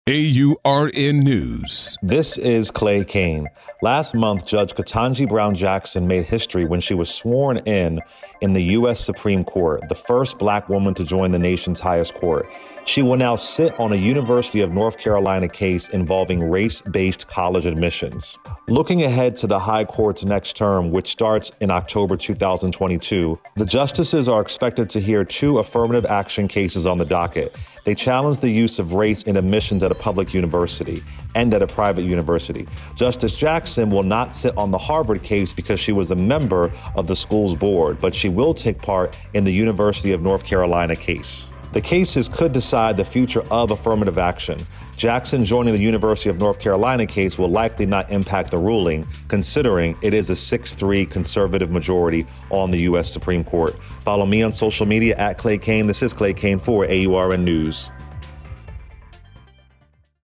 AURN News. This is Clay Cane. Last month, Judge Ketanji Brown Jackson made history when she was sworn in the U.S. Supreme Court, the first black woman to join the nation's highest court. She will now sit on a University of North Carolina case involving race-based college admissions. Looking ahead to the High Court's next term, which starts in October 2022, the justices are expected to hear 2 affirmative action cases on the docket. They challenge the use of race in admissions at a public university and at a private university. Justice Jackson will not sit on the Harvard case because she was a member of the school's board, but she will take part in the University of North Carolina case. The cases could decide the future of affirmative action. Jackson joining the University of North Carolina case will likely not impact the ruling, considering it is a 6-3 conservative majority on the U.S. Supreme Court. Follow me on social media at Clay Cane. This is Clay Cane for AURN News.